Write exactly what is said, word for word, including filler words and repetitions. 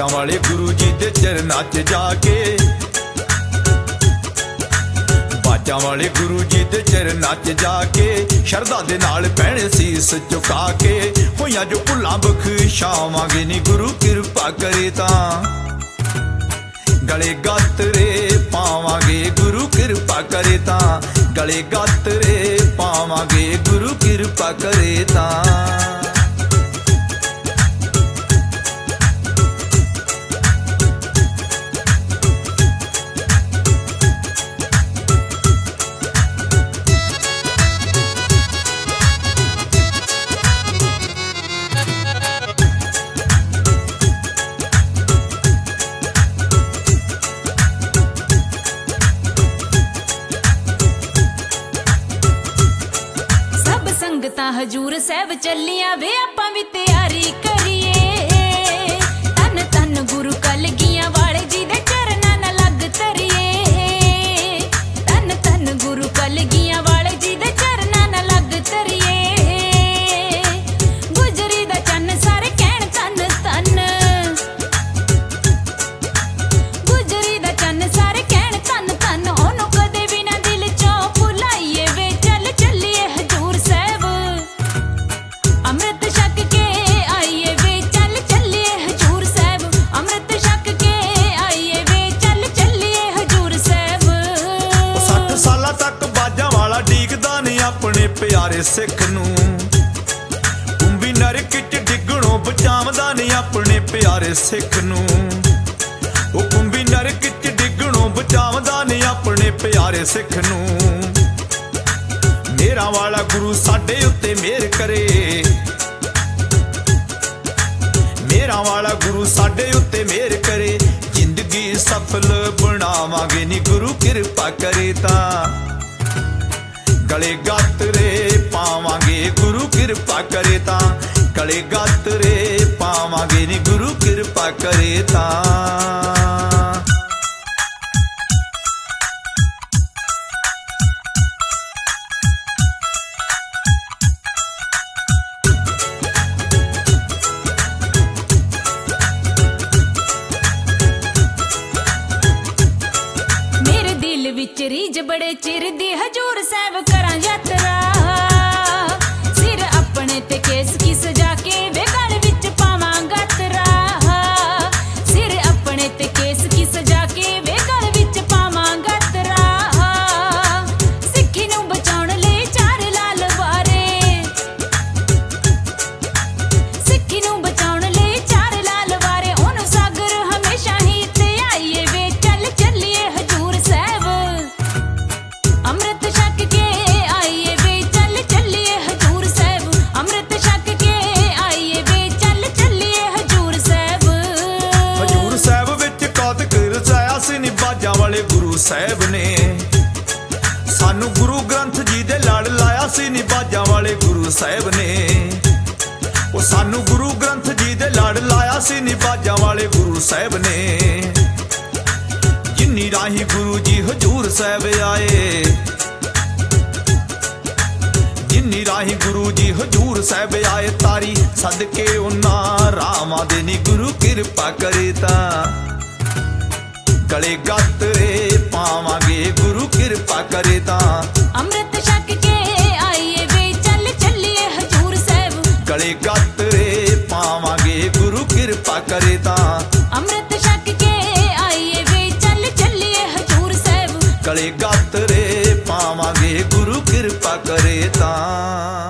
बाजा वाले गुरु जी दे चरनां च जाके, बाजा वाले गुरु जी दे चरनां च जाके शरदा दे नाल पैणे सीस झुका के होइयां जो भुल्लां बख्शावांगे नी गुरु किरपा करे तां गले गातरे पावांगे गुरु किरपा करे तां गले गातरे पावांगे गुरु किरपा करे तां। हजूर साहब चलिया वे आपां भी तैयारी करिए, तन तन गुरु कलगियां वाले जी दे चरनां नाल लग तरिए, तन तन गुरु कलगियां वाले जी दे चरनां नाल लग तरिए। गुजरी दा चन्न सारे कहण तन तन, गुजरी दा चन्न सारे कहण तन तन, ओनू कदे भी ना दिल चों भुलाइए वे चल चलिए हजूर साहब। अमृत छक के आइए वे चल चलिए हजूर साहब, अमृत छक के आइए वे चल चलिए हजूर साहब। सठ सालां तक बाजा वाला डीकदा नहीं अपने प्यारे सिख नूं, कुंभी नरक च डिगणों बचावदा नहीं अपने प्यारे सिख नूं, ओ कुंभी नरक च डिगणों बचावदा नहीं अपने प्यारे सिख नूं। मेरा वाला गुरु साडे उत्ते मेहर करे, मेरा वाला गुरु साडे उत्ते मेहर करे, जिंदगी सफल बनावांगे नी गुरु किरपा करे तां गले गातरे पावांगे गुरु किरपा करे तां गले गातरे पावांगे नी गुरु किरपा करे तां। विच रीज बड़े चिर दी हजूर साहब करां यात्रा, सिर अपने ते केस की सजा के वे गल विच पावां गातरा, सिर अपने ते केस की सजा के वे गल विच पावां गातरा। सिक्खी नूं बचाउण लई चार लाल वारे, सिक्खी नूं बचाउण लई चार लाल वारे, ओनू सागर हमेशा ही ते आइए वे चल चलिए हजूर साहब। अमृत छक के आइए वे चल चलिए हजूर साहब, अमृत छक के आइए वे चल चलिए हजूर साहब। हजूर साहब विच कौतक रचाया सी नी बाजा वाले गुरु साहब ने, सानू गुरु ग्रंथ जी दे लड़ लाया सी नी बाजा वाले गुरु साहब ने, ओ सानू गुरु ग्रंथ जी दे लड़ लाया सी नी बाजा वाले गुरु साहब ने। जिन्नी राही गुरु जी हजूर साहब आए, जिन्नी राही गुरु जी हजूर साहब आए, तारी सदके उन्हां रामां दे नी गुरु किरपा करे तां गले गातरे पावांगे गुरु किरपा करे तां। अमृत छक के आइए वे चल चलिए हजूर साहब, गले गातरे पावांगे गुरु किरपा करे तां। अमृत छक के आइए वे चल चलिए हजूर साहब, गले गातरे पावांगे गुरु किरपा करे तां।